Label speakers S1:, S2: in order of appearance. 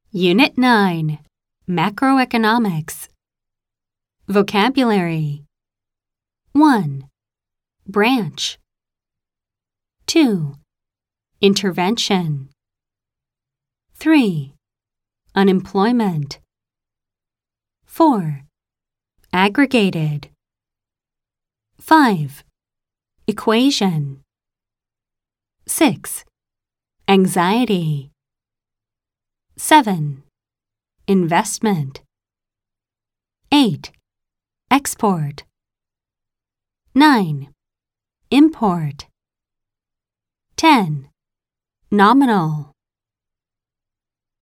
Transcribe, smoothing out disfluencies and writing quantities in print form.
S1: Unit 9, Macroeconomics. Vocabulary. 1. Branch. 2. Intervention. 3. Unemployment. 4. Aggregated. 5. Equation. 6. Anxiety. 7. Investment. 8. Export. 9. Import. 10. Nominal.